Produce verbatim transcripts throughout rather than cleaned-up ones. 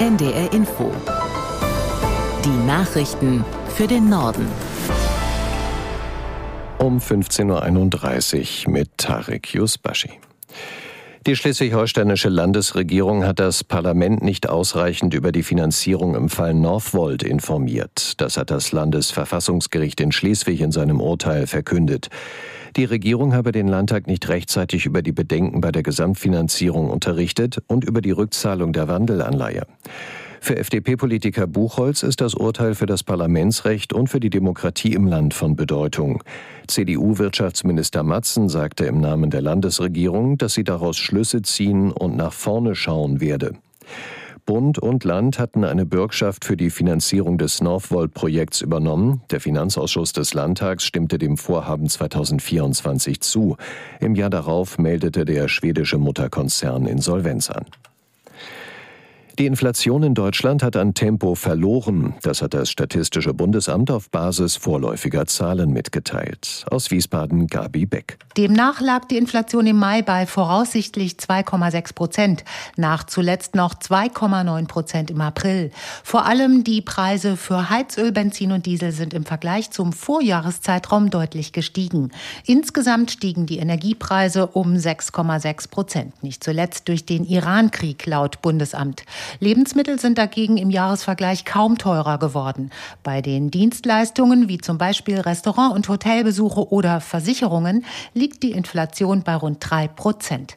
N D R Info. Die Nachrichten für den Norden. Um fünfzehn Uhr einunddreißig mit Tarek Yusbashi. Die schleswig-holsteinische Landesregierung hat das Parlament nicht ausreichend über die Finanzierung im Fall Northvolt informiert. Das hat das Landesverfassungsgericht in Schleswig in seinem Urteil verkündet. Die Regierung habe den Landtag nicht rechtzeitig über die Bedenken bei der Gesamtfinanzierung unterrichtet und über die Rückzahlung der Wandelanleihe. Für F D P-Politiker Buchholz ist das Urteil für das Parlamentsrecht und für die Demokratie im Land von Bedeutung. C D U-Wirtschaftsminister Matzen sagte im Namen der Landesregierung, dass sie daraus Schlüsse ziehen und nach vorne schauen werde. Bund und Land hatten eine Bürgschaft für die Finanzierung des Northvolt-Projekts übernommen. Der Finanzausschuss des Landtags stimmte dem Vorhaben zweitausendvierundzwanzig zu. Im Jahr darauf meldete der schwedische Mutterkonzern Insolvenz an. Die Inflation in Deutschland hat an Tempo verloren. Das hat das Statistische Bundesamt auf Basis vorläufiger Zahlen mitgeteilt. Aus Wiesbaden Gabi Beck. Demnach lag die Inflation im Mai bei voraussichtlich zwei Komma sechs Prozent, nach zuletzt noch zwei Komma neun Prozent im April. Vor allem die Preise für Heizöl, Benzin und Diesel sind im Vergleich zum Vorjahreszeitraum deutlich gestiegen. Insgesamt stiegen die Energiepreise um sechs Komma sechs Prozent, nicht zuletzt durch den Iran-Krieg laut Bundesamt. Lebensmittel sind dagegen im Jahresvergleich kaum teurer geworden. Bei den Dienstleistungen wie zum Beispiel Restaurant- und Hotelbesuche oder Versicherungen liegt die Inflation bei rund drei Prozent.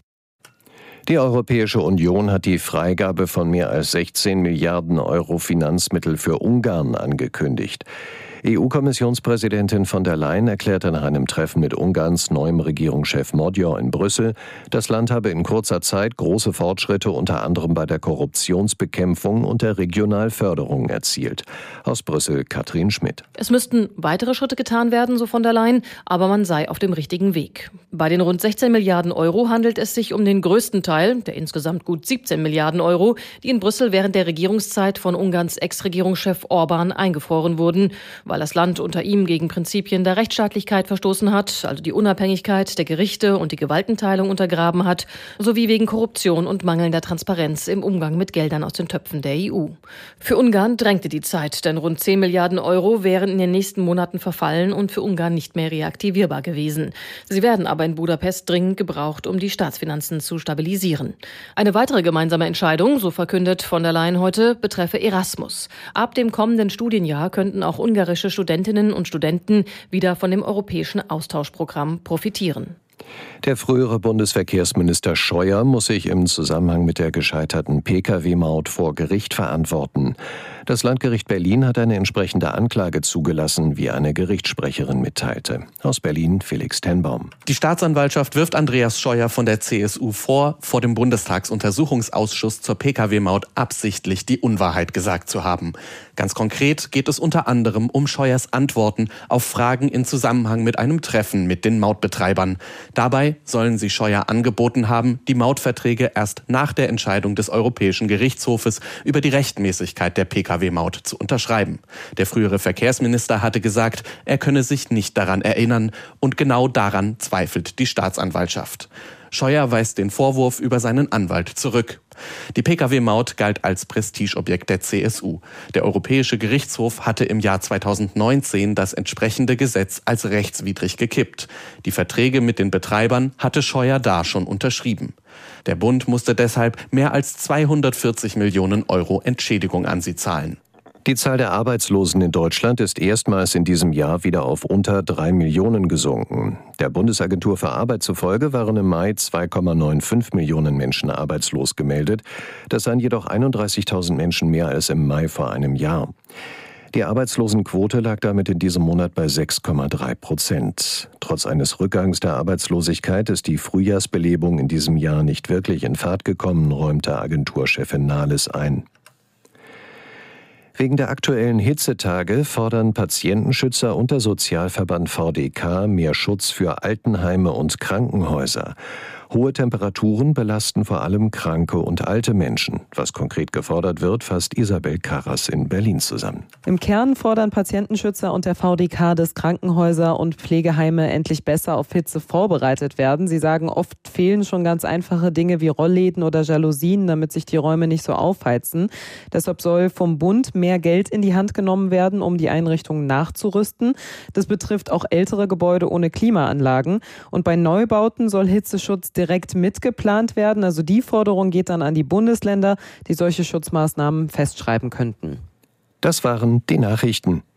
Die Europäische Union hat die Freigabe von mehr als sechzehn Milliarden Euro Finanzmittel für Ungarn angekündigt. E U-Kommissionspräsidentin von der Leyen erklärte nach einem Treffen mit Ungarns neuem Regierungschef Magyar in Brüssel, das Land habe in kurzer Zeit große Fortschritte unter anderem bei der Korruptionsbekämpfung und der Regionalförderung erzielt. Aus Brüssel Katrin Schmidt. Es müssten weitere Schritte getan werden, so von der Leyen, aber man sei auf dem richtigen Weg. Bei den rund sechzehn Milliarden Euro handelt es sich um den größten Teil, der insgesamt gut siebzehn Milliarden Euro, die in Brüssel während der Regierungszeit von Ungarns Ex-Regierungschef Orbán eingefroren wurden, weil das Land unter ihm gegen Prinzipien der Rechtsstaatlichkeit verstoßen hat, also die Unabhängigkeit der Gerichte und die Gewaltenteilung untergraben hat, sowie wegen Korruption und mangelnder Transparenz im Umgang mit Geldern aus den Töpfen der E U. Für Ungarn drängte die Zeit, denn rund zehn Milliarden Euro wären in den nächsten Monaten verfallen und für Ungarn nicht mehr reaktivierbar gewesen. Sie werden aber in Budapest dringend gebraucht, um die Staatsfinanzen zu stabilisieren. Eine weitere gemeinsame Entscheidung, so verkündet von der Leyen heute, betreffe Erasmus. Ab dem kommenden Studienjahr könnten auch ungarische Studentinnen und Studenten wieder von dem europäischen Austauschprogramm profitieren. Der frühere Bundesverkehrsminister Scheuer muss sich im Zusammenhang mit der gescheiterten Pkw-Maut vor Gericht verantworten. Das Landgericht Berlin hat eine entsprechende Anklage zugelassen, wie eine Gerichtssprecherin mitteilte. Aus Berlin Felix Tenbaum. Die Staatsanwaltschaft wirft Andreas Scheuer von der C S U vor, vor dem Bundestagsuntersuchungsausschuss zur Pkw-Maut absichtlich die Unwahrheit gesagt zu haben. Ganz konkret geht es unter anderem um Scheuers Antworten auf Fragen in Zusammenhang mit einem Treffen mit den Mautbetreibern. Dabei sollen sie Scheuer angeboten haben, die Mautverträge erst nach der Entscheidung des Europäischen Gerichtshofes über die Rechtmäßigkeit der Pkw-Maut zu unterschreiben. Der frühere Verkehrsminister hatte gesagt, er könne sich nicht daran erinnern, und genau daran zweifelt die Staatsanwaltschaft. Scheuer weist den Vorwurf über seinen Anwalt zurück. Die Pkw-Maut galt als Prestigeobjekt der C S U. Der Europäische Gerichtshof hatte im Jahr zweitausendneunzehn das entsprechende Gesetz als rechtswidrig gekippt. Die Verträge mit den Betreibern hatte Scheuer da schon unterschrieben. Der Bund musste deshalb mehr als zweihundertvierzig Millionen Euro Entschädigung an sie zahlen. Die Zahl der Arbeitslosen in Deutschland ist erstmals in diesem Jahr wieder auf unter drei Millionen gesunken. Der Bundesagentur für Arbeit zufolge waren im Mai zwei Komma fünfundneunzig Millionen Menschen arbeitslos gemeldet. Das seien jedoch einunddreißigtausend Menschen mehr als im Mai vor einem Jahr. Die Arbeitslosenquote lag damit in diesem Monat bei sechs Komma drei Prozent. Trotz eines Rückgangs der Arbeitslosigkeit ist die Frühjahrsbelebung in diesem Jahr nicht wirklich in Fahrt gekommen, räumte Agenturchefin Nahles ein. Wegen der aktuellen Hitzetage fordern Patientenschützer und der Sozialverband V D K mehr Schutz für Altenheime und Krankenhäuser. Hohe Temperaturen belasten vor allem kranke und alte Menschen. Was konkret gefordert wird, fasst Isabel Karras in Berlin zusammen. Im Kern fordern Patientenschützer und der V D K, dass Krankenhäuser und Pflegeheime endlich besser auf Hitze vorbereitet werden. Sie sagen, oft fehlen schon ganz einfache Dinge wie Rollläden oder Jalousien, damit sich die Räume nicht so aufheizen. Deshalb soll vom Bund mehr Geld in die Hand genommen werden, um die Einrichtungen nachzurüsten. Das betrifft auch ältere Gebäude ohne Klimaanlagen. Und bei Neubauten soll Hitzeschutz direkt mitgeplant werden. Also die Forderung geht dann an die Bundesländer, die solche Schutzmaßnahmen festschreiben könnten. Das waren die Nachrichten.